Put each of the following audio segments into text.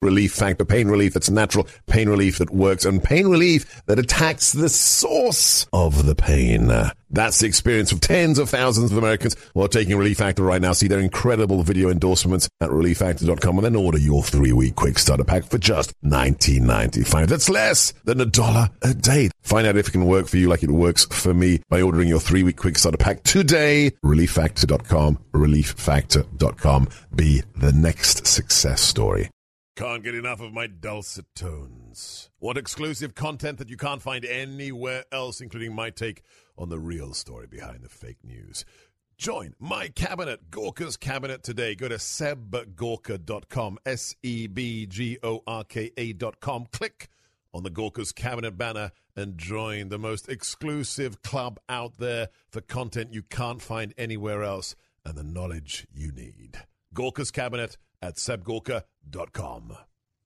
Relief Factor. Pain relief that's natural, pain relief that works, and pain relief that attacks the source of the pain. That's the experience of tens of thousands of Americans who are taking Relief Factor right now. See their incredible video endorsements at relieffactor.com and then order your 3-week quick starter pack for just $19.95. That's less than $1 a day. Find out if it can work for you like it works for me by ordering your 3-week quick starter pack today. relieffactor.com, relieffactor.com. Be the next success story. Can't get enough of my dulcet tones. What exclusive content that you can't find anywhere else, including my take on the real story behind the fake news. Join my cabinet, Gorka's Cabinet, today. Go to sebgorka.com, sebgorka.com. Click on the Gorka's Cabinet banner and join the most exclusive club out there for content you can't find anywhere else and the knowledge you need. Gorka's Cabinet at sebgorka.com.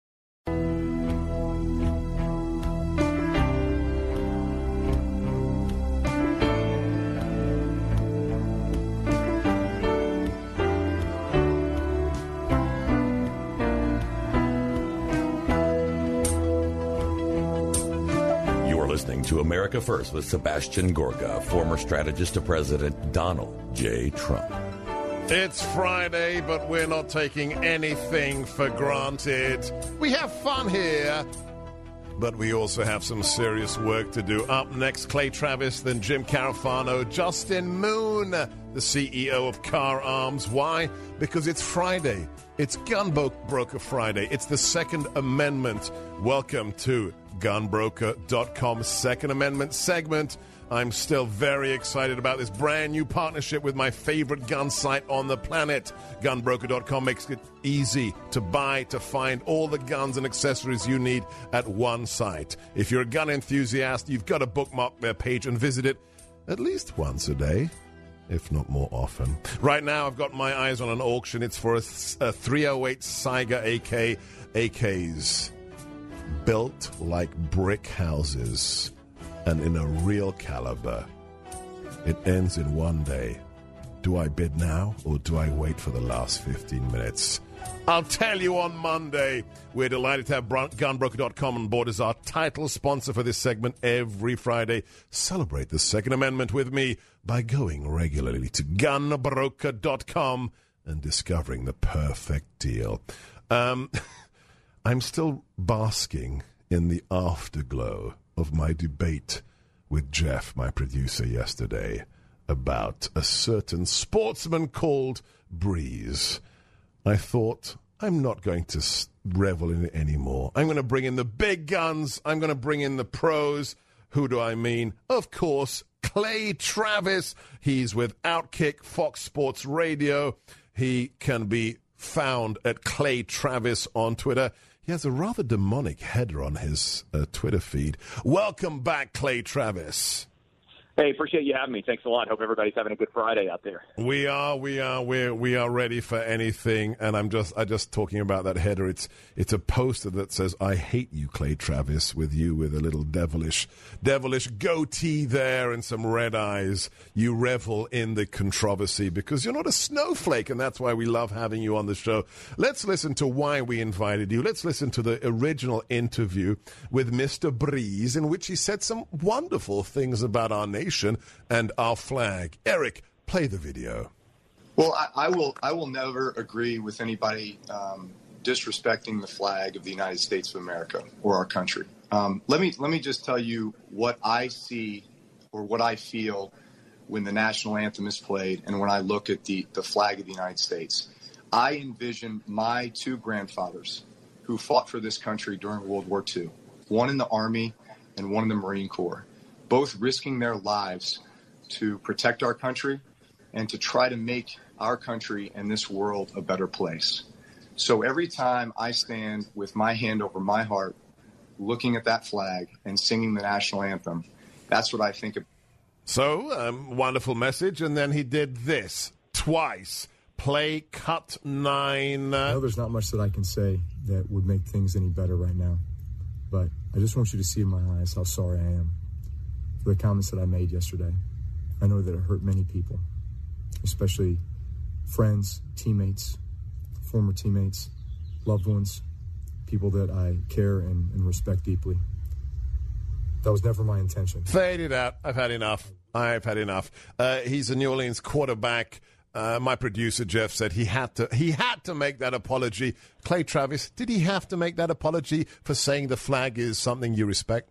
Listening to America First with Sebastian Gorka, former strategist to President Donald J. Trump. It's Friday, but we're not taking anything for granted. We have fun here, but we also have some serious work to do. Up next, Clay Travis, then Jim Carafano, Justin Moon, the CEO of Car Arms. Why? Because it's Friday. It's Gunbroker Friday. It's the Second Amendment. Welcome to Gunbroker.com Second Amendment segment. I'm still very excited about this brand new partnership with my favorite gun site on the planet. Gunbroker.com makes it easy to buy, to find all the guns and accessories you need at one site. If you're a gun enthusiast, you've got to bookmark their page and visit it at least once a day, if not more often. Right now, I've got my eyes on an auction. It's for a 308 Saiga AK. AKs built like brick houses and in a real caliber. It ends in one day. Do I bid now or do I wait for the last 15 minutes? I'll tell you on Monday. We're delighted to have Gunbroker.com on board as our title sponsor for this segment every Friday. Celebrate the Second Amendment with me by going regularly to Gunbroker.com and discovering the perfect deal. I'm still basking in the afterglow of my debate with Jeff, my producer, yesterday about a certain sportsman called Breeze. I thought, I'm not going to revel in it anymore. I'm going to bring in the big guns. I'm going to bring in the pros. Who do I mean? Of course, Clay Travis. He's with Outkick, Fox Sports Radio. He can be found at Clay Travis on Twitter. He has a rather demonic header on his Twitter feed. Welcome back, Clay Travis. Hey, appreciate you having me. Thanks a lot. Hope everybody's having a good Friday out there. We are ready for anything. And I'm just talking about that header. It's a poster that says, "I hate you, Clay Travis," with a little devilish goatee there and some red eyes. You revel in the controversy because you're not a snowflake, and that's why we love having you on the show. Let's listen to why we invited you. Let's listen to the original interview with Mr. Breeze, in which he said some wonderful things about our nation and our flag. Eric, play the video. Well, I will never agree with anybody disrespecting the flag of the United States of America or our country. Let me just tell you what I see or what I feel when the national anthem is played and when I look at the flag of the United States. I envision my two grandfathers who fought for this country during World War II, one in the Army and one in the Marine Corps, both risking their lives to protect our country and to try to make our country and this world a better place. So every time I stand with my hand over my heart, looking at that flag and singing the national anthem, that's what I think of. So, wonderful message. And then he did this twice. Play cut 9. I know there's not much that I can say that would make things any better right now, but I just want you to see in my eyes how sorry I am for the comments that I made yesterday. I know that it hurt many people, especially friends, teammates, former teammates, loved ones. people that I care and respect deeply. That was never my intention. Fade it out. I've had enough. He's a New Orleans quarterback. My producer, Jeff, said he had to make that apology. Clay Travis, did he have to make that apology for saying the flag is something you respect?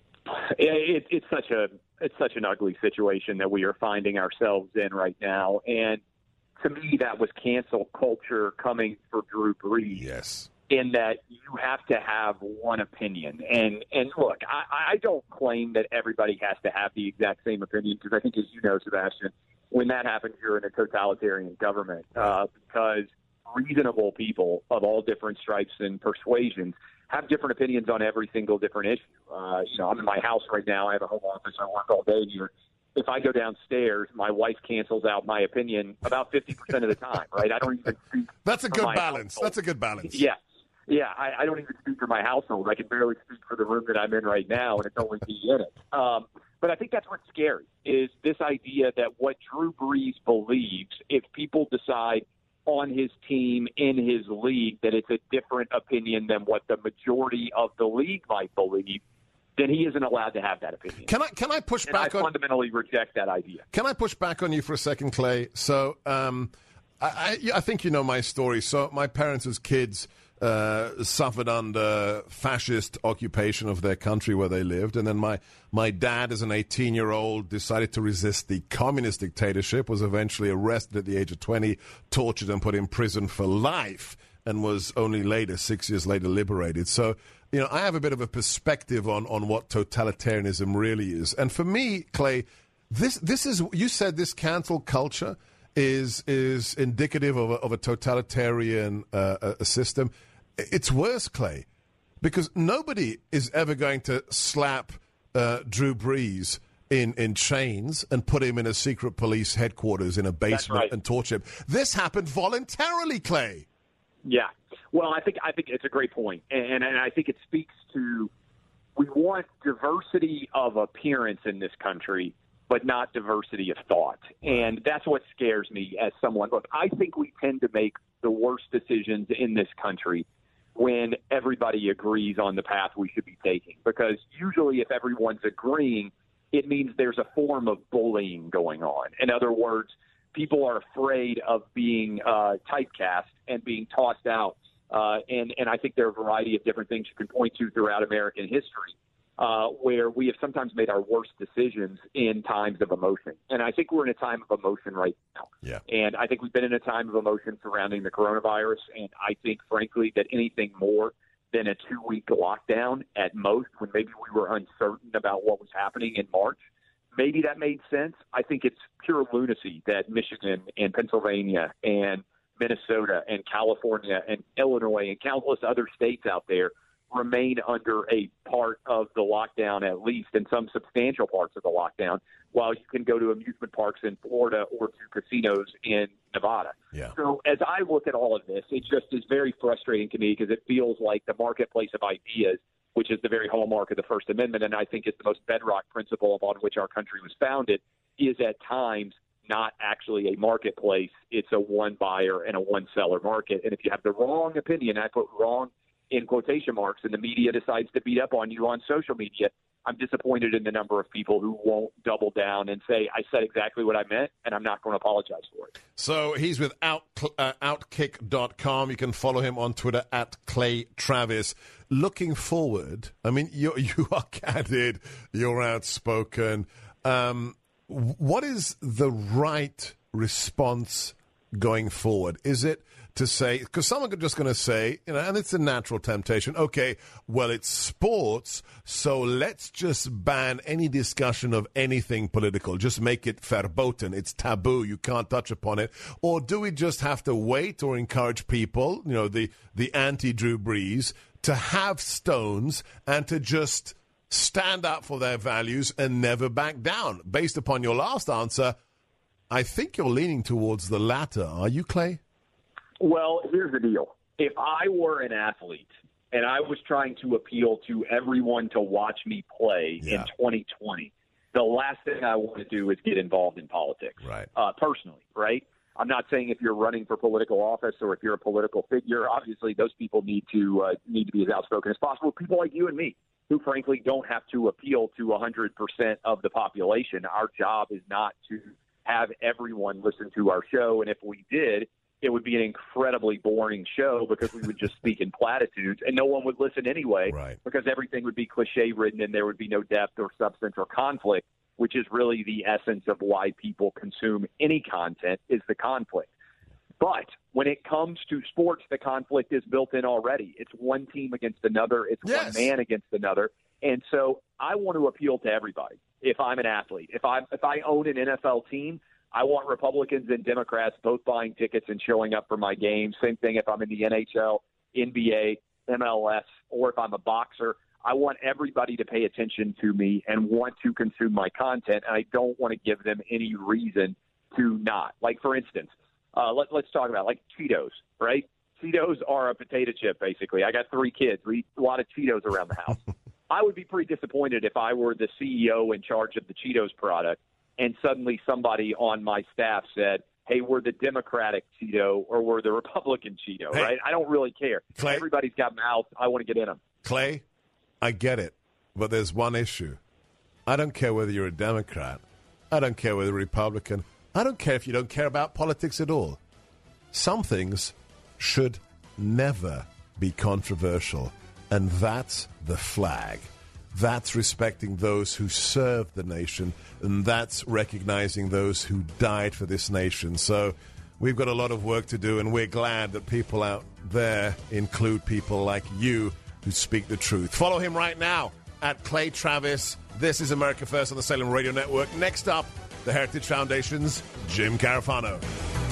It's such an ugly situation that we are finding ourselves in right now. And to me, that was cancel culture coming for Drew Brees. Yes. In that you have to have one opinion. And look, I don't claim that everybody has to have the exact same opinion, because I think, as you know, Sebastian, when that happens, you're in a totalitarian government, because reasonable people of all different stripes and persuasions have different opinions on every single different issue. I'm in my house right now. I have a home office. I work all day here. If I go downstairs, my wife cancels out my opinion about 50% of the time, right? I don't even speak. That's a good balance. Household. That's a good balance. Yeah. Yeah, I don't even speak for my household. I can barely speak for the room that I'm in right now, and it's only me in it. But I think that's what's scary, is this idea that what Drew Brees believes, if people decide on his team, in his league, that it's a different opinion than what the majority of the league might believe, then he isn't allowed to have that opinion. Can I push back on? I fundamentally reject that idea. Can I push back on you for a second, Clay? So I think you know my story. So my parents as kids suffered under fascist occupation of their country where they lived. And then my dad, as an 18-year-old, decided to resist the communist dictatorship, was eventually arrested at the age of 20, tortured and put in prison for life, and was only later, 6 years later, liberated. So, I have a bit of a perspective on what totalitarianism really is. And for me, Clay, this is, you said this cancel culture is indicative of a totalitarian system. It's worse, Clay, because nobody is ever going to slap Drew Brees in chains and put him in a secret police headquarters in a basement and torture him. This happened voluntarily, Clay. Yeah. Well, I think it's a great point. And I think it speaks to, we want diversity of appearance in this country, but not diversity of thought. And that's what scares me as someone. Look, I think we tend to make the worst decisions in this country when everybody agrees on the path we should be taking. Because usually if everyone's agreeing, it means there's a form of bullying going on. In other words, people are afraid of being typecast and being tossed out. And I think there are a variety of different things you can point to throughout American history where we have sometimes made our worst decisions in times of emotion. And I think we're in a time of emotion right now. Yeah. And I think we've been in a time of emotion surrounding the coronavirus. And I think, frankly, that anything more than a 2-week lockdown at most, when maybe we were uncertain about what was happening in March, maybe that made sense. I think it's pure lunacy that Michigan and Pennsylvania and Minnesota and California and Illinois and countless other states out there remain under a part of the lockdown, at least in some substantial parts of the lockdown, while you can go to amusement parks in Florida or to casinos in Nevada. Yeah. So as I look at all of this, it just is very frustrating to me because it feels like the marketplace of ideas, which is the very hallmark of the First Amendment, and I think it's the most bedrock principle upon which our country was founded, is at times not actually a marketplace. It's a one buyer and a one seller market. And if you have the wrong opinion, I put wrong in quotation marks, and the media decides to beat up on you on social media, I'm disappointed in the number of people who won't double down and say, I said exactly what I meant, and I'm not going to apologize for it. So he's with Outkick.com. You can follow him on Twitter at Clay Travis. Looking forward, I mean, you are candid, you're outspoken. What is the right response going forward? Is it to say, because someone just going to say, and it's a natural temptation, okay, well, it's sports, so let's just ban any discussion of anything political. Just make it verboten. It's taboo. You can't touch upon it. Or do we just have to wait or encourage people, the anti-Drew Brees, to have stones and to just stand up for their values and never back down? Based upon your last answer, I think you're leaning towards the latter. Are you, Clay? Well, here's the deal. If I were an athlete and I was trying to appeal to everyone to watch me play in 2020, the last thing I want to do is get involved in politics. Right. Personally, right? I'm not saying if you're running for political office or if you're a political figure, obviously those people need to be as outspoken as possible. People like you and me, who frankly don't have to appeal to 100% of the population. Our job is not to have everyone listen to our show, and if we did, it would be an incredibly boring show because we would just speak in platitudes and no one would listen anyway, right, because everything would be cliche-ridden and there would be no depth or substance or conflict, which is really the essence of why people consume any content, is the conflict. But when it comes to sports, the conflict is built in already. It's one team against another. It's one man against another. And so I want to appeal to everybody. If I'm an athlete, if I own an NFL team, I want Republicans and Democrats both buying tickets and showing up for my games. Same thing if I'm in the NHL, NBA, MLS, or if I'm a boxer. I want everybody to pay attention to me and want to consume my content, and I don't want to give them any reason to not. Like, for instance, let's talk about, like, Cheetos, right? Cheetos are a potato chip, basically. I got 3 kids. We eat a lot of Cheetos around the house. I would be pretty disappointed if I were the CEO in charge of the Cheetos product and suddenly somebody on my staff said, hey, we're the Democratic Cheeto or we're the Republican Cheeto, right? I don't really care. Clay, everybody's got mouths. I want to get in them. Clay, I get it, but there's one issue. I don't care whether you're a Democrat. I don't care whether you're a Republican. I don't care if you don't care about politics at all. Some things should never be controversial, and that's the flag. That's respecting those who served the nation, and that's recognizing those who died for this nation. So we've got a lot of work to do, and we're glad that people out there include people like you who speak the truth. Follow him right now at Clay Travis. This is America First on the Salem Radio Network. Next up, the Heritage Foundation's Jim Carafano.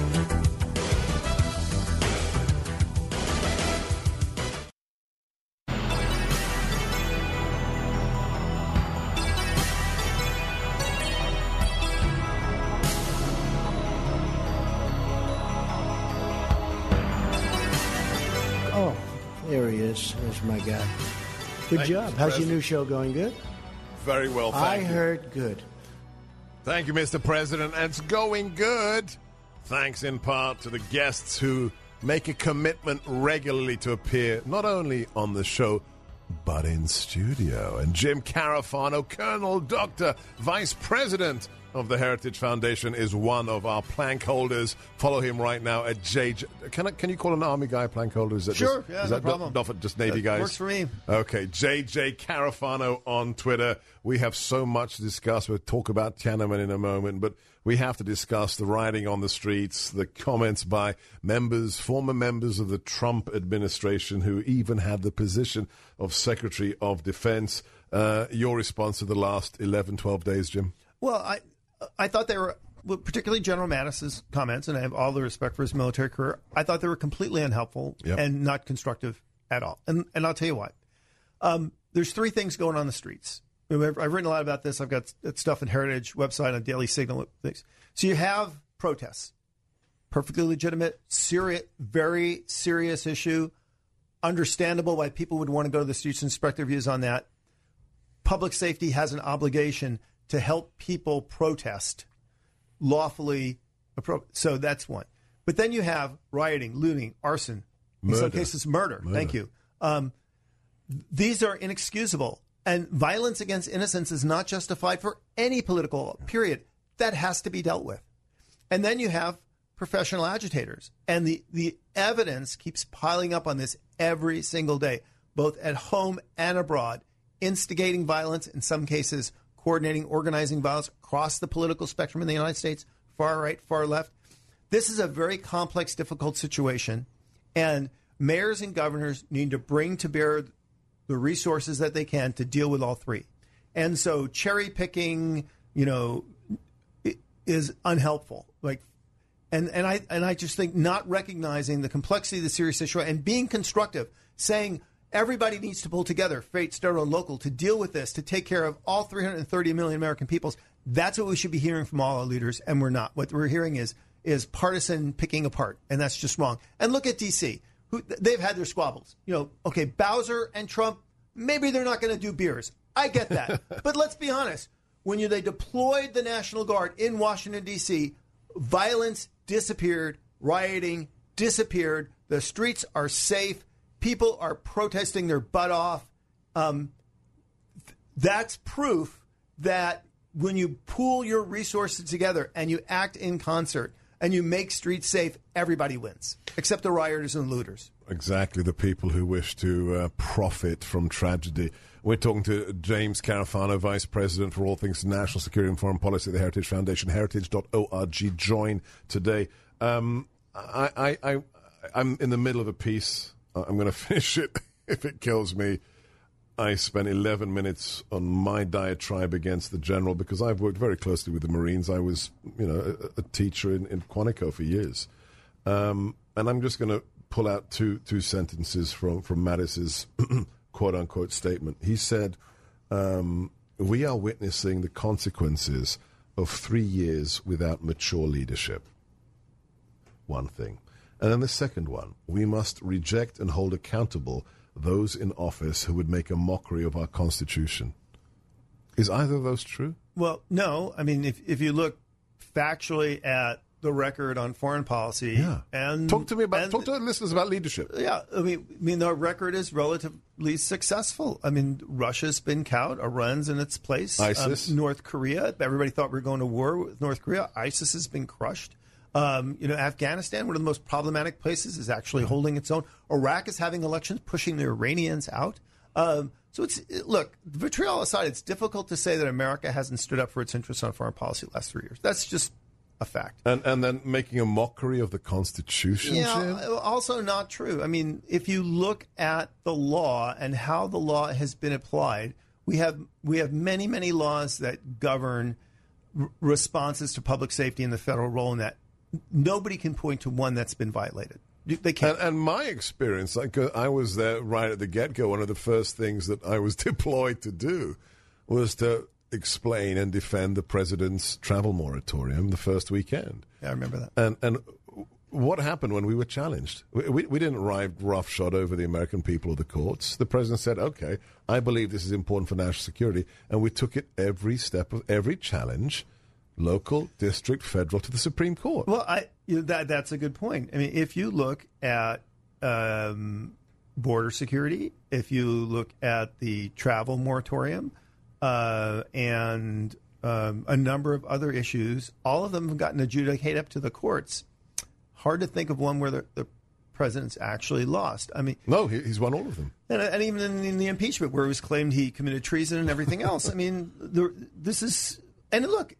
Oh, there he is. There's my guy. Good job. How's your new show going? Good? Very well, thank you. I heard good. Thank you, Mr. President. And it's going good. Thanks in part to the guests who make a commitment regularly to appear not only on the show, but in studio. And Jim Carafano, Colonel, Doctor, Vice President of the Heritage Foundation, is one of our plank holders. Follow him right now at JJ. Can you call an Army guy a plank holder? Is that sure, just, yeah, is no that problem. Not for just Navy guys? Works for me. Okay, JJ Carafano on Twitter. We have so much to discuss. We'll talk about Tiananmen in a moment, but we have to discuss the rioting on the streets, the comments by former members of the Trump administration who even had the position of Secretary of Defense. Your response to the last 11, 12 days, Jim? Well, I thought they were, particularly General Mattis's comments, and I have all the respect for his military career, I thought they were completely unhelpful and not constructive at all. And I'll tell you why. There's 3 things going on the streets. I've written a lot about this. I've got stuff at Heritage website on Daily Signal. Things. So you have protests. Perfectly legitimate, serious, very serious issue. Understandable why people would want to go to the streets and express their views on that. Public safety has an obligation to help people protest lawfully. So that's one. But then you have rioting, looting, arson, in some cases murder. Thank you. These are inexcusable. And violence against innocents is not justified for any political period. That has to be dealt with. And then you have professional agitators. And the evidence keeps piling up on this every single day, both at home and abroad, instigating violence, in some cases coordinating, organizing violence across the political spectrum in the United States, far right, far left. This is a very complex, difficult situation. And mayors and governors need to bring to bear the resources that they can to deal with all 3. And so cherry picking, is unhelpful. And I just think not recognizing the complexity of the serious issue and being constructive, saying everybody needs to pull together, state, federal, and local, to deal with this, to take care of all 330 million American peoples. That's what we should be hearing from all our leaders, and we're not. What we're hearing is partisan picking apart, and that's just wrong. And look at D.C. They've had their squabbles. Okay, Bowser and Trump, maybe they're not going to do beers. I get that. But let's be honest. When they deployed the National Guard in Washington, D.C., violence disappeared. Rioting disappeared. The streets are safe. People are protesting their butt off. That's proof that when you pool your resources together and you act in concert and you make streets safe, everybody wins, except the rioters and looters. Exactly, the people who wish to profit from tragedy. We're talking to James Carafano, Vice President for all things national security and foreign policy at the Heritage Foundation, heritage.org. Join today. I'm in the middle of a piece. I'm going to finish it if it kills me. I spent 11 minutes on my diatribe against the general because I've worked very closely with the Marines. I was, a teacher in Quantico for years. And I'm just going to pull out two sentences from Mattis's quote-unquote statement. He said, we are witnessing the consequences of 3 years without mature leadership. One thing. And then the second one, we must reject and hold accountable those in office who would make a mockery of our Constitution. Is either of those true? Well, no. I mean, if you look factually at the record on foreign policy, and talk to our listeners about leadership. Yeah, I mean, the record is relatively successful. I mean, Russia's been cowed. Iran's in its place. ISIS, North Korea. Everybody thought we were going to war with North Korea. ISIS has been crushed. Afghanistan, one of the most problematic places, is actually holding its own. Iraq is having elections, pushing the Iranians out. Look, vitriol aside, it's difficult to say that America hasn't stood up for its interests on foreign policy the last 3 years. That's just a fact. And then making a mockery of the Constitution? Yeah, also not true. I mean, if you look at the law and how the law has been applied, we have many, many laws that govern responses to public safety and the federal role in that. Nobody can point to one that's been violated. They can't. And my experience, I was there right at the get-go. One of the first things that I was deployed to do was to explain and defend the president's travel moratorium the first weekend. Yeah, I remember that. And what happened when we were challenged? We didn't ride roughshod over the American people or the courts. The president said, okay, I believe this is important for national security. And we took it every step of every challenge, local, district, federal, to the Supreme Court. Well, that's a good point. I mean, if you look at border security, if you look at the travel moratorium, and a number of other issues, all of them have gotten adjudicated up to the courts. Hard to think of one where the president's actually lost. I mean, no, he's won all of them. And even in the impeachment, where it was claimed he committed treason and everything else. I mean, this is, and look,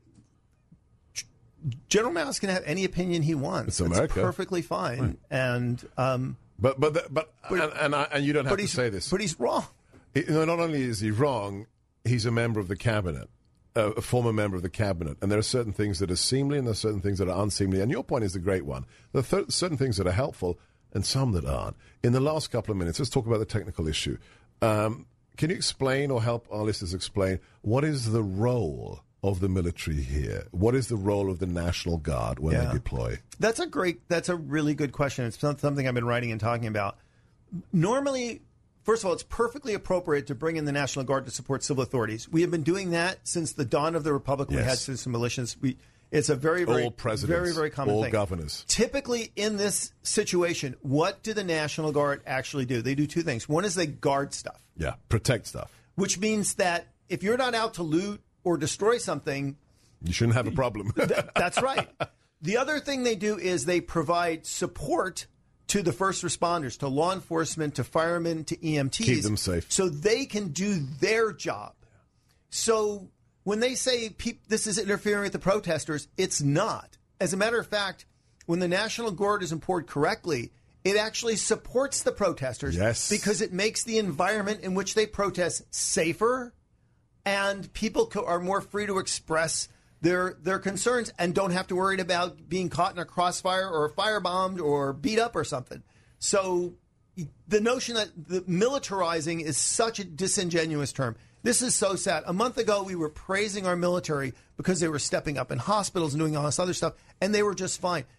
General Mattis can have any opinion he wants. It's America. It's perfectly fine. Right. And but you don't have to say this. But he's wrong. Not only is he wrong, he's a member of the cabinet, a former member of the cabinet, and there are certain things that are seemly and there are certain things that are unseemly. And your point is the great one. There are certain things that are helpful and some that aren't. In the last couple of minutes, let's talk about the technical issue. Can you explain or help our listeners explain what is the role of the military here? What is the role of the National Guard when they deploy? That's a really good question. It's something I've been writing and talking about. Normally, first of all, it's perfectly appropriate to bring in the National Guard to support civil authorities. We have been doing that since the dawn of the Republic. Yes. We had citizen militias. It's a very, very, all presidents, very, very common all thing. Governors. Typically, in this situation, what do the National Guard actually do? They do two things. One is they guard stuff. Yeah, protect stuff. Which means that if you're not out to loot or destroy something, you shouldn't have a problem. That's right. The other thing they do is they provide support to the first responders, to law enforcement, to firemen, to EMTs. Keep them safe. So they can do their job. So when they say this is interfering with the protesters, it's not. As a matter of fact, when the National Guard is employed correctly, it actually supports the protesters. Yes. Because it makes the environment in which they protest safer, and people are more free to express their concerns and don't have to worry about being caught in a crossfire or firebombed or beat up or something. So the notion that the militarizing is such a disingenuous term. This is so sad. A month ago, we were praising our military because they were stepping up in hospitals and doing all this other stuff, and they were just fine.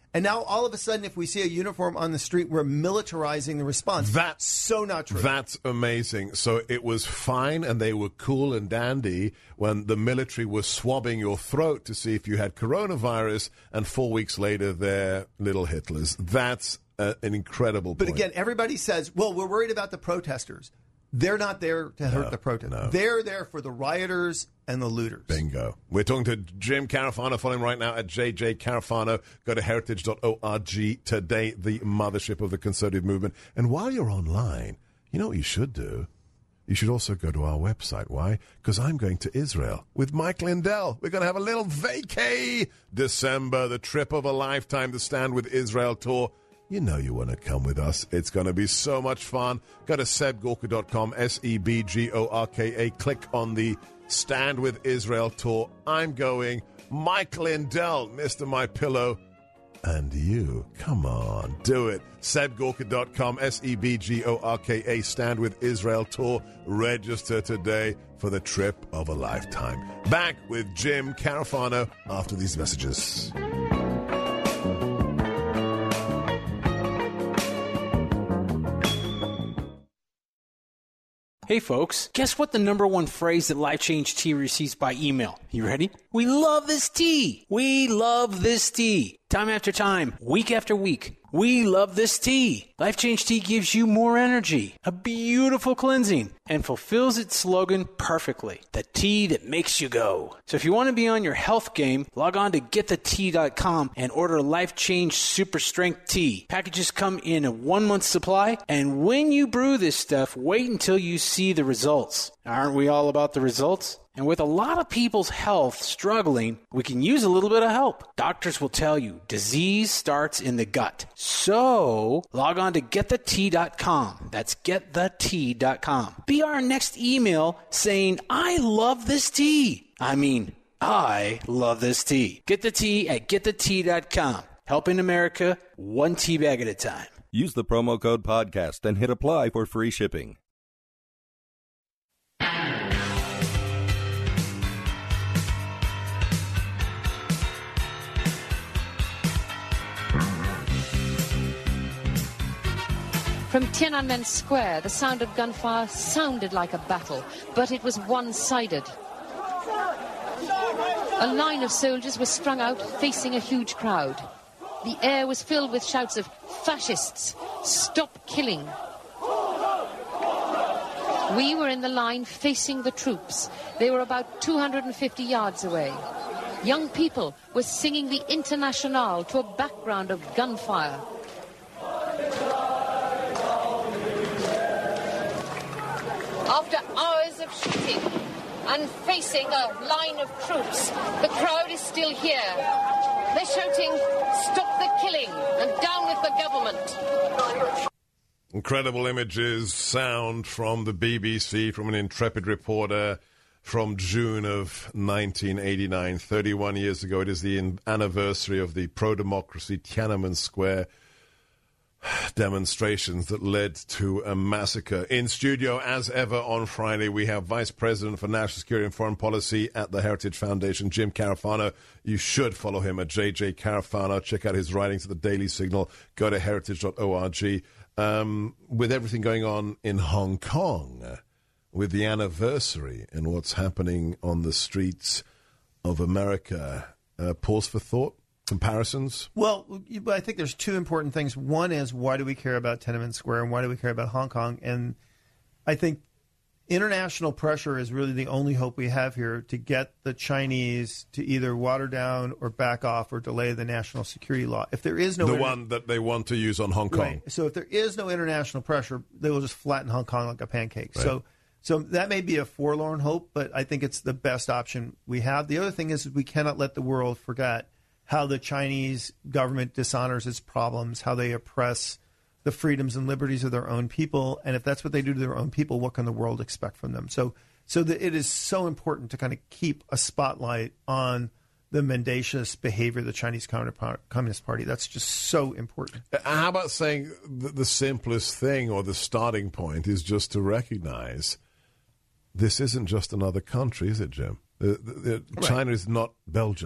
And now, all of a sudden, if we see a uniform on the street, we're militarizing the response. That's so not true. That's amazing. So it was fine, and they were cool and dandy when the military was swabbing your throat to see if you had coronavirus, and 4 weeks later, they're little Hitlers. That's an incredible point. But again, everybody says, well, we're worried about the protesters. They're not there to hurt the protesters. No. They're there for the rioters and the looters. Bingo. We're talking to Jim Carafano. Follow him right now at JJ Carafano. Go to heritage.org today, the mothership of the conservative movement. And while you're online, you know what you should do? You should also go to our website. Why? Because I'm going to Israel with Mike Lindell. We're going to have a little vacay December, the trip of a lifetime, the Stand With Israel tour. You know you want to come with us. It's going to be so much fun. Go to sebgorka.com, SEBGORKA. Click on the Stand With Israel tour. I'm going. Mike Lindell, Mr. My Pillow. And you. Come on, do it. sebgorka.com, SEBGORKA. Stand With Israel tour. Register today for the trip of a lifetime. Back with Jim Carafano after these messages. Hey folks, guess what the number one phrase that Life Change Tea receives by email? You ready? We love this tea! We love this tea! Time after time, week after week, we love this tea. Life Change Tea gives you more energy, a beautiful cleansing, and fulfills its slogan perfectly. The tea that makes you go. So if you want to be on your health game, log on to getthetea.com and order Life Change Super Strength Tea. Packages come in a 1-month supply, and when you brew this stuff, wait until you see the results. Aren't we all about the results? And with a lot of people's health struggling, we can use a little bit of help. Doctors will tell you disease starts in the gut. So log on to getthetea.com. That's getthetea.com. Be our next email saying, I love this tea. I love this tea. Get the tea at getthetea.com. Helping America one tea bag at a time. Use the promo code podcast and hit apply for free shipping. From Tiananmen Square, the sound of gunfire sounded like a battle, but it was one-sided. A line of soldiers was strung out, facing a huge crowd. The air was filled with shouts of, "Fascists! Stop killing!" We were in the line facing the troops. They were about 250 yards away. Young people were singing the Internationale to a background of gunfire. After hours of shooting and facing a line of troops, the crowd is still here. They're shouting, "Stop the killing and down with the government." Incredible images, sound from the BBC, from an intrepid reporter from June of 1989, 31 years ago. It is the anniversary of the pro-democracy Tiananmen Square demonstrations that led to a massacre. In studio, as ever, on Friday, we have Vice President for National Security and Foreign Policy at the Heritage Foundation, Jim Carafano. You should follow him at JJ Carafano. Check out his writings at the Daily Signal. Go to heritage.org. With everything going on in Hong Kong, with the anniversary and what's happening on the streets of America, pause for thought? Comparisons? Well, I think there's two important things. One is, why do we care about Tiananmen Square and why do we care about Hong Kong? And I think international pressure is really the only hope we have here to get the Chinese to either water down or back off or delay the national security law. If there is no one that they want to use on Hong Kong. Right. So if there is no international pressure, they will just flatten Hong Kong like a pancake. Right. So that may be a forlorn hope, but I think it's the best option we have. The other thing is we cannot let the world forget how the Chinese government dishonors its problems, how they oppress the freedoms and liberties of their own people. And if that's what they do to their own people, what can the world expect from them? So it is so important to kind of keep a spotlight on the mendacious behavior of the Chinese Communist Party. That's just so important. How about saying the simplest thing, or the starting point, is just to recognize this isn't just another country, is it, Jim? China is not Belgium.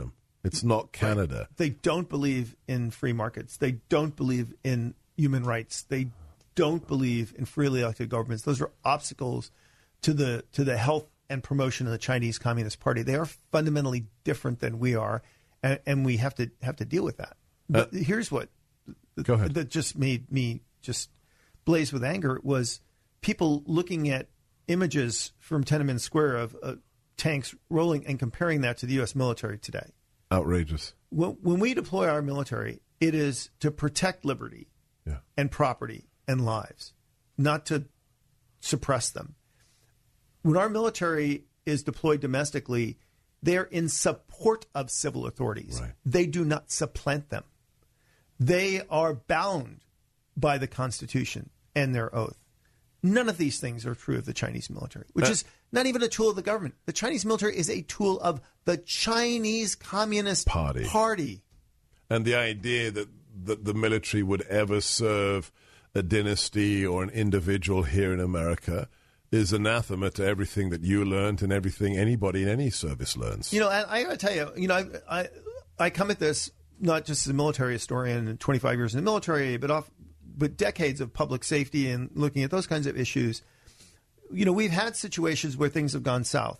It's not Canada. They don't believe in free markets. They don't believe in human rights. They don't believe in freely elected governments. Those are obstacles to the health and promotion of the Chinese Communist Party. They are fundamentally different than we are, and we have to deal with that. But here's what go ahead. That just made me just blaze with anger was people looking at images from Tiananmen Square of tanks rolling and comparing that to the U.S. military today. Outrageous. When we deploy our military, it is to protect liberty and property and lives, not to suppress them. When our military is deployed domestically, they're in support of civil authorities. Right. They do not supplant them. They are bound by the Constitution and their oath. None of these things are true of the Chinese military, which is not even a tool of the government. The Chinese military is a tool of the Chinese Communist Party. And the idea that the military would ever serve a dynasty or an individual here in America is anathema to everything that you learned and everything anybody in any service learns. And I got to tell you, I come at this not just as a military historian and 25 years in the military, but decades of public safety and looking at those kinds of issues. We've had situations where things have gone south.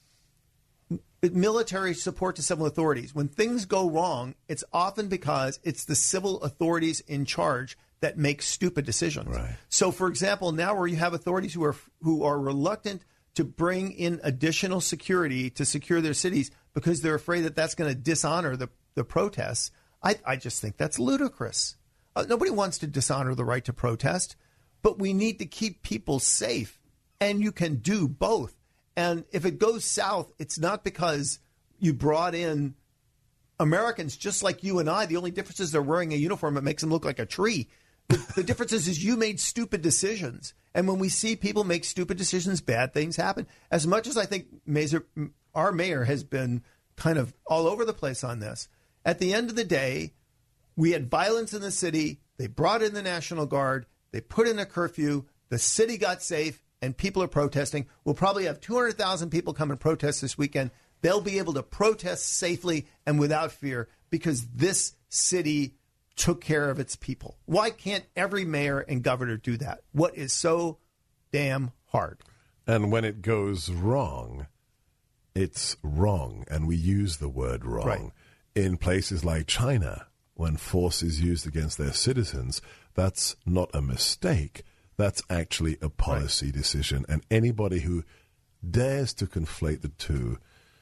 Military support to civil authorities. When things go wrong, it's often because it's the civil authorities in charge that make stupid decisions. Right. So, for example, now where you have authorities who are reluctant to bring in additional security to secure their cities because they're afraid that that's going to dishonor the protests, I just think that's ludicrous. Nobody wants to dishonor the right to protest, but we need to keep people safe, and you can do both. And if it goes south, it's not because you brought in Americans just like you and I. The only difference is they're wearing a uniform that makes them look like a tree. The difference is you made stupid decisions. And when we see people make stupid decisions, bad things happen. As much as I think our mayor has been kind of all over the place on this, at the end of the day, we had violence in the city. They brought in the National Guard. They put in a curfew. The city got safe, and people are protesting. We'll probably have 200,000 people come and protest this weekend. They'll be able to protest safely and without fear because this city took care of its people. Why can't every mayor and governor do that? What is so damn hard? And when it goes wrong, it's wrong. And we use the word wrong. Right. In places like China, when force is used against their citizens, that's not a mistake. That's actually a policy decision. And anybody who dares to conflate the two,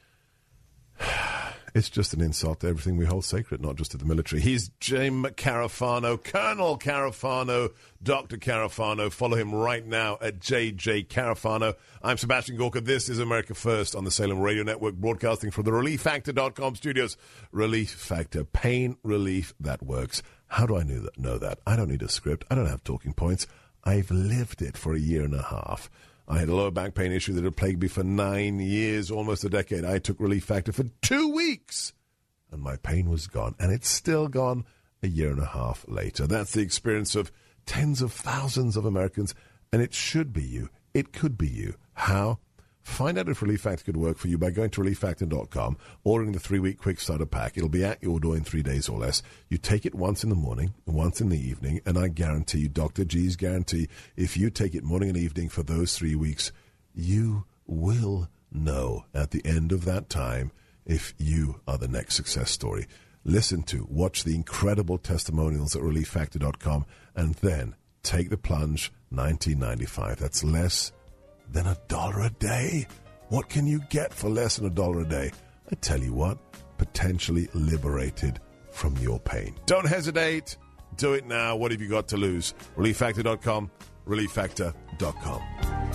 it's just an insult to everything we hold sacred, not just to the military. He's Jim Carafano, Colonel Carafano, Dr. Carafano. Follow him right now at JJ Carafano. I'm Sebastian Gorka. This is America First on the Salem Radio Network, broadcasting from the ReliefFactor.com studios. Relief Factor, pain relief that works. How do I know that? I don't need a script. I don't have talking points. I've lived it for a year and a half. I had a lower back pain issue that had plagued me for 9 years, almost a decade. I took Relief Factor for 2 weeks, and my pain was gone. And it's still gone a year and a half later. That's the experience of tens of thousands of Americans, and it should be you. It could be you. How? Find out if Relief Factor could work for you by going to ReliefFactor.com, ordering the 3-week quick starter pack. It'll be at your door in 3 days or less. You take it once in the morning, once in the evening, and I guarantee you, Dr. G's guarantee, if you take it morning and evening for those 3 weeks, you will know at the end of that time if you are the next success story. Watch the incredible testimonials at ReliefFactor.com, and then take the plunge. $19.95. That's less than $1 a day. What can you get for less than $1 a day? I tell you what, potentially liberated from your pain. Don't hesitate. Do it now. What have you got to lose? ReliefFactor.com, ReliefFactor.com.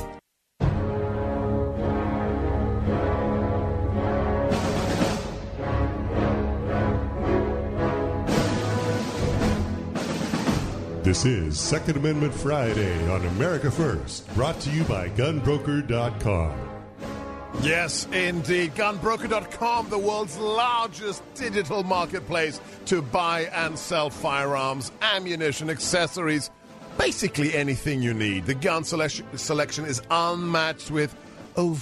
This is Second Amendment Friday on America First, brought to you by GunBroker.com. Yes, indeed. GunBroker.com, the world's largest digital marketplace to buy and sell firearms, ammunition, accessories, basically anything you need. The gun selection is unmatched with over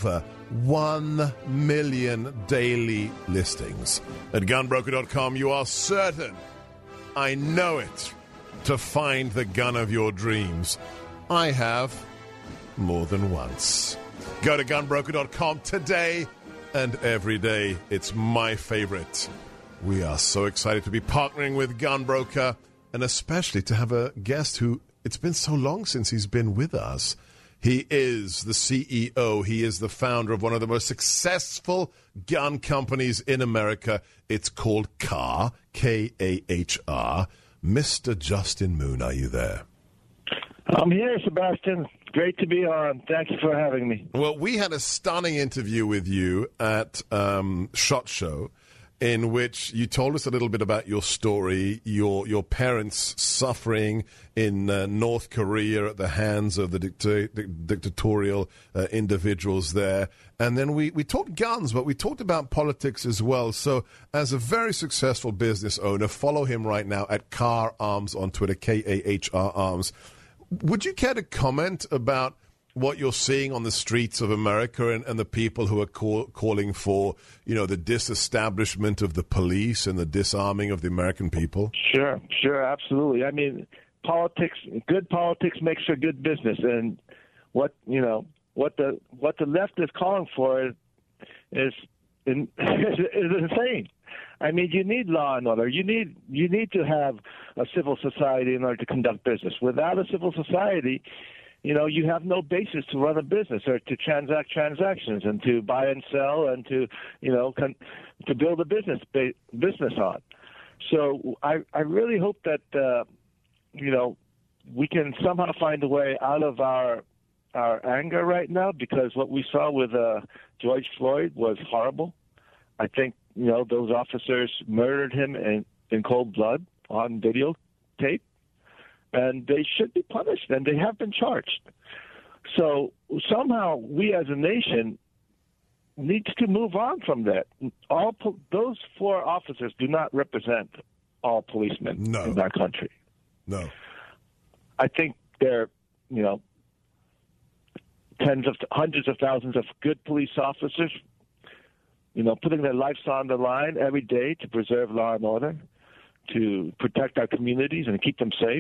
1 million daily listings. At gunbroker.com, you are certain, I know it, to find the gun of your dreams. I have more than once. Go to gunbroker.com today and every day. It's my favorite. We are so excited to be partnering with Gunbroker, and especially to have a guest who, it's been so long since he's been with us. He is the CEO. He is the founder of one of the most successful gun companies in America. It's called KAHR, K-A-H-R. Mr. Justin Moon, are you there? I'm here, Sebastian. Great to be on. Thank you for having me. Well, we had a stunning interview with you at SHOT Show, in which you told us a little bit about your story, your parents suffering in North Korea at the hands of the dictatorial individuals there. And then we talked guns, but we talked about politics as well. So as a very successful business owner, follow him right now at KAHR Arms on Twitter, K-A-H-R Arms. Would you care to comment about what you're seeing on the streets of America and the people who are calling for, the disestablishment of the police and the disarming of the American people? Sure, absolutely. I mean, good politics makes for good business, and what the left is calling for is insane. I mean, you need law and order. You need to have a civil society in order to conduct business. Without a civil society, you have no basis to run a business or to transact transactions and to buy and sell and to build a business on. So I really hope that we can somehow find a way out of our anger right now, because what we saw with George Floyd was horrible. I think those officers murdered him in cold blood on videotape. And they should be punished, and they have been charged. So somehow we as a nation need to move on from that. Those 4 officers do not represent all policemen in our country. No. I think they're, hundreds of thousands of good police officers, putting their lives on the line every day to preserve law and order, to protect our communities and keep them safe.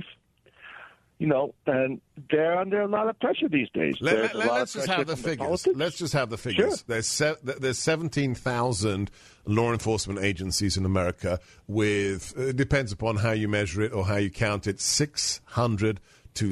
And they're under a lot of pressure these days. Let's just have the figures. Let's just have the figures. Sure. There's 17,000 law enforcement agencies in America with, it depends upon how you measure it or how you count it, 600 to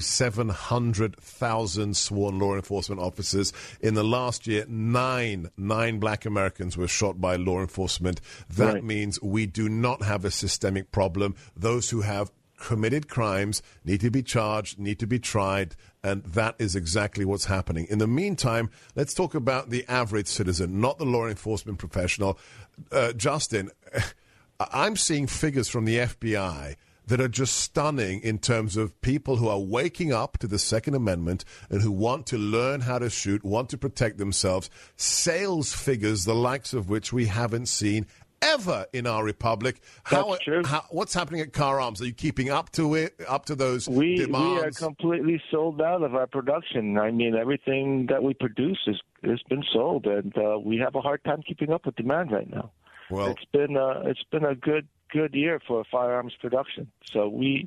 700,000 sworn law enforcement officers. In the last year, nine black Americans were shot by law enforcement. That means we do not have a systemic problem. Those who have committed crimes need to be charged, need to be tried, and that is exactly what's happening. In the meantime, let's talk about the average citizen, not the law enforcement professional. Justin, I'm seeing figures from the FBI that are just stunning in terms of people who are waking up to the Second Amendment and who want to learn how to shoot, want to protect themselves. Sales figures, the likes of which we haven't seen ever in our republic. What's happening at KAHR Arms? Are you keeping up to it? Up to those demands? We are completely sold out of our production. I mean, everything that we produce has been sold, and we have a hard time keeping up with demand right now. Well, it's been a good year for firearms production. So we,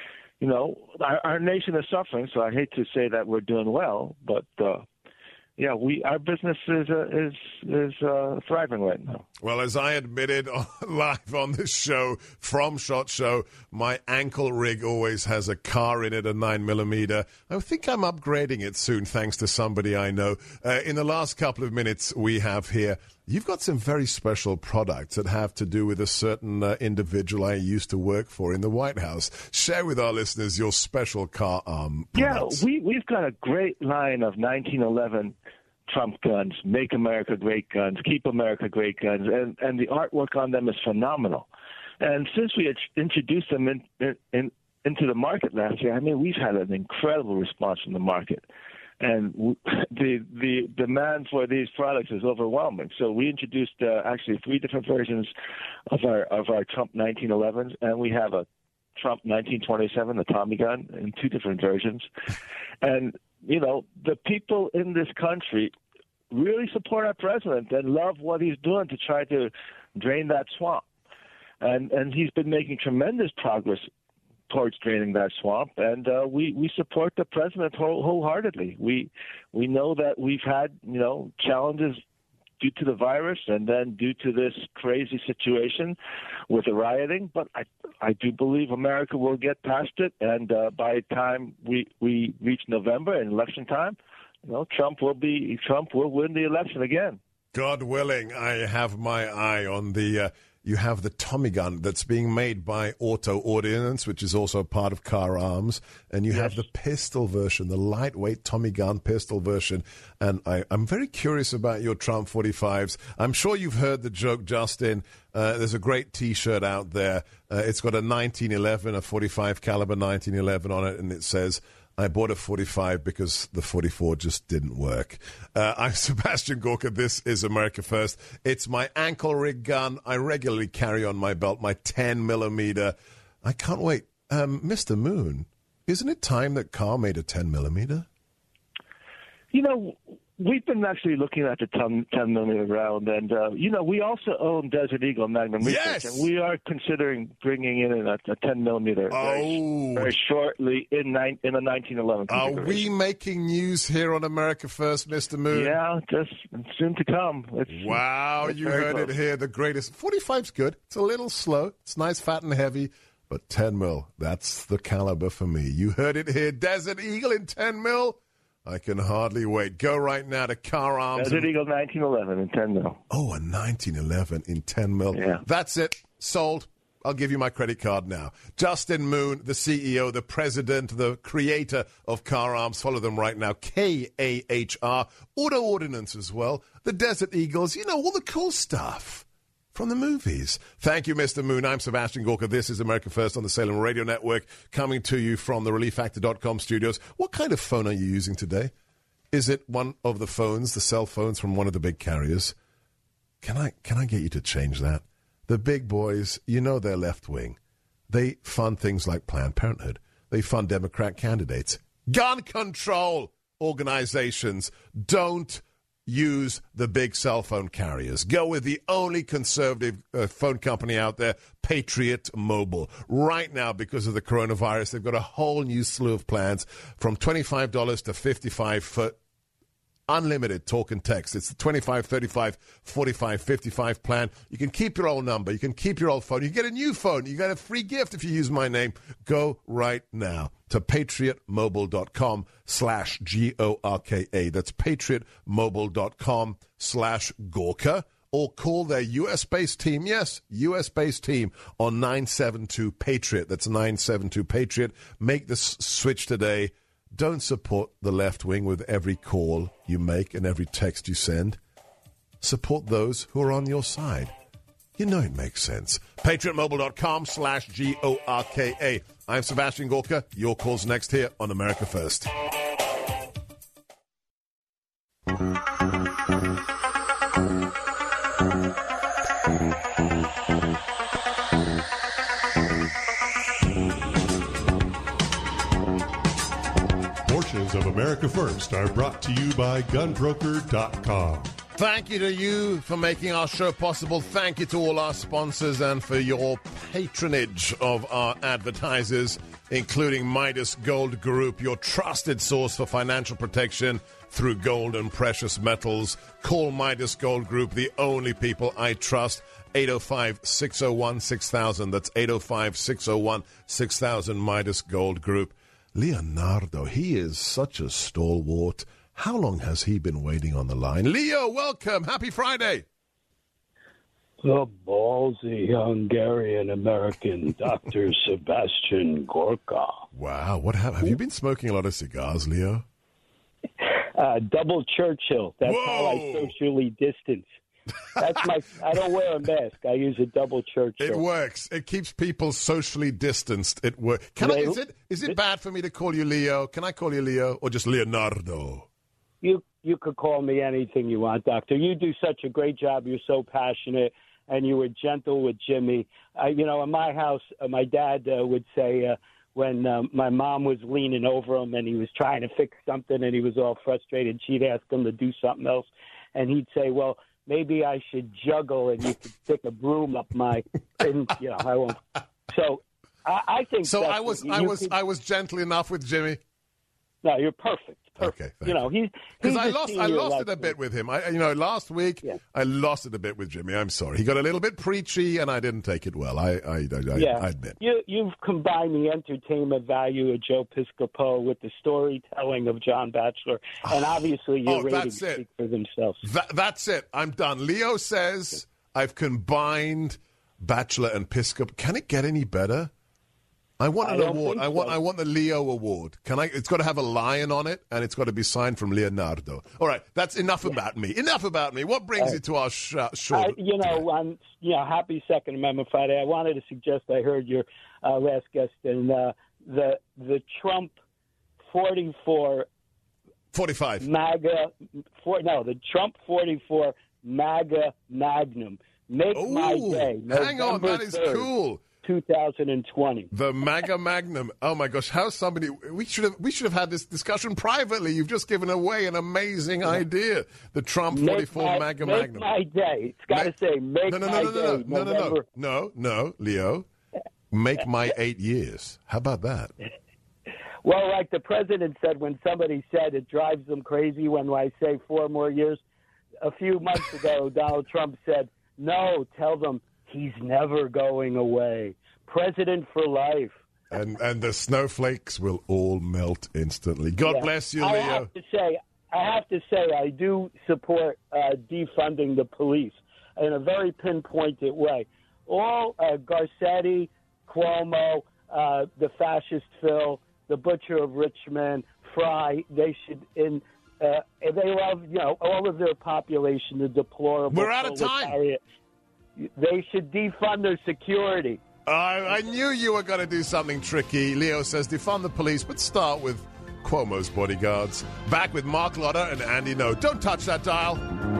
our nation is suffering. So I hate to say that we're doing well, but. Our business is thriving right now. Well, as I admitted live on this show from SHOT Show, my ankle rig always has a car in it, a 9mm. I think I'm upgrading it soon, thanks to somebody I know. In the last couple of minutes we have here, you've got some very special products that have to do with a certain individual I used to work for in the White House. Share with our listeners your special car products. Yeah, we've got a great line of 1911 Trump guns, Make America Great guns, Keep America Great guns, and the artwork on them is phenomenal. And since we had introduced them into the market last year, I mean, we've had an incredible response from the market. And the demand for these products is overwhelming. So we introduced actually 3 different versions of our Trump 1911s, and we have a Trump 1927, the Tommy gun, in 2 different versions. And the people in this country really support our president and love what he's doing to try to drain that swamp. And he's been making tremendous progress towards draining that swamp, and we support the president wholeheartedly. We know that we've had challenges due to the virus and then due to this crazy situation with the rioting, but I do believe America will get past it, and by the time we reach November and election time, Trump will win the election again. God willing, I have my eye on the. You have the Tommy gun that's being made by Auto Ordnance, which is also part of Car Arms, and you have the pistol version, the lightweight Tommy gun pistol version. And I'm very curious about your Trump 45s. I'm sure you've heard the joke, Justin. There's a great T-shirt out there. It's got a 1911, a 45 caliber 1911 on it, and it says, I bought a 45 because the 44 just didn't work. I'm Sebastian Gorka. This is America First. It's my ankle rig gun. I regularly carry on my belt, my 10 millimeter. I can't wait. Mr. Moon, isn't it time that Carr made a 10 millimeter? We've been actually looking at the 10 millimeter round, and we also own Desert Eagle Magnum Research, and we are considering bringing in a 10 millimeter very shortly in a 1911. Are we making news here on America First, Mr. Moon? Yeah, just soon to come. Wow, you heard it here. The greatest. 45's good. It's a little slow. It's nice, fat, and heavy. But 10 mil, that's the caliber for me. You heard it here. Desert Eagle in 10 mil. I can hardly wait. Go right now to Car Arms. Desert Eagle 1911 in 10 mil. Oh, a 1911 in 10 mil. Yeah. That's it. Sold. I'll give you my credit card now. Justin Moon, the CEO, the president, the creator of Car Arms. Follow them right now. KAHR. Auto Ordnance as well. The Desert Eagles. All the cool stuff from the movies. Thank you, Mr. Moon. I'm Sebastian Gorka. This is America First on the Salem Radio Network, coming to you from the ReliefFactor.com studios. What kind of phone are you using today? Is it one of the phones, the cell phones from one of the big carriers? Can I get you to change that? The big boys, they're left-wing. They fund things like Planned Parenthood. They fund Democrat candidates. Gun control organizations don't use the big cell phone carriers. Go with the only conservative phone company out there, Patriot Mobile. Right now, because of the coronavirus, they've got a whole new slew of plans from $25 to $55 for unlimited talk and text. It's the 25, 35, 45, 55 plan. You can keep your old number. You can keep your old phone. You can get a new phone. You get a free gift if you use my name. Go right now to patriotmobile.com/GORKA. That's patriotmobile.com/Gorka. Or call their U.S.-based team. Yes, U.S.-based team on 972-PATRIOT. That's 972-PATRIOT. Make the switch today. Don't support the left wing with every call you make and every text you send. Support those who are on your side. It makes sense. PatriotMobile.com/GORKA. I'm Sebastian Gorka. Your call's next here on America First. Portions of America First are brought to you by GunBroker.com. Thank you to you for making our show possible. Thank you to all our sponsors and for your patronage of our advertisers, including Midas Gold Group, your trusted source for financial protection through gold and precious metals. Call Midas Gold Group, the only people I trust. 805-601-6000. That's 805-601-6000, Midas Gold Group. Leonardo, he is such a stalwart. How long has he been waiting on the line? Leo, welcome. Happy Friday. The ballsy Hungarian-American Dr. Sebastian Gorka. Wow. What have you been smoking a lot of cigars, Leo? Double Churchill. That's how I socially distance. That's I don't wear a mask. I use a double Churchill. It works. It keeps people socially distanced. It works. Is it bad for me to call you Leo? Can I call you Leo or just Leonardo? You could call me anything you want, Doctor. You do such a great job. You're so passionate, and you were gentle with Jimmy. In my house, my dad would say when my mom was leaning over him and he was trying to fix something and he was all frustrated, she'd ask him to do something else. and he'd say, well, maybe I should juggle and you could stick a broom up my, and, I won't. So I think. So I was gentle enough with Jimmy. No, you're perfect. Okay, he's because I lost it a bit with him. Last week I lost it a bit with Jimmy. I'm sorry. He got a little bit preachy, and I didn't take it well. I admit. You've combined the entertainment value of Joe Piscopo with the storytelling of John Batchelor, and obviously your ratings speak for themselves. That's it. I'm done. Leo says I've combined Batchelor and Piscopo. Can it get any better? I want an award. I want the Leo Award. It's got to have a lion on it, and it's got to be signed from Leonardo. All right, that's enough about me. Enough about me. What brings you to our show? On happy Second Amendment Friday. I wanted to suggest I heard your last guest and the Trump 45 MAGA. The Trump 44 MAGA Magnum. Make my day. Hang on, that is 3rd. cool. 2020. The MAGA Magnum. Oh my gosh! We should have had this discussion privately. You've just given away an amazing idea. The Trump 44 MAGA Magnum. Make my day. It's got to say make my day. No, Leo. Make my 8 years. How about that? Well, like the president said when somebody said it drives them crazy when I say 4 more years. A few months ago, Donald Trump said, "No, tell them." He's never going away. President for life. And the snowflakes will all melt instantly. God bless you, Leo. I have to say, I do support defunding the police in a very pinpointed way. All Garcetti, Cuomo, the fascist Phil, the butcher of Richmond, Fry, they should they love all of their population, the deplorable. We're out of time. They should defund their security. I knew you were going to do something tricky. Leo says defund the police, but start with Cuomo's bodyguards. Back with Mark Lotter and Andy No. Don't touch that dial.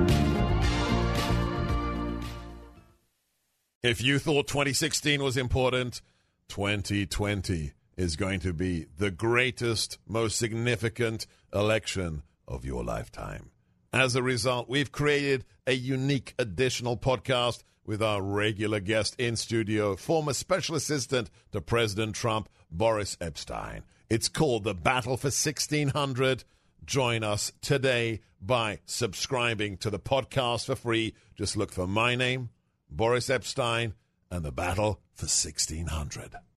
If you thought 2016 was important, 2020 is going to be the greatest, most significant election of your lifetime. As a result, we've created a unique additional podcast with our regular guest in studio, former special assistant to President Trump, Boris Epshteyn. It's called The Battle for 1600. Join us today by subscribing to the podcast for free. Just look for my name, Boris Epshteyn, and The Battle for 1600.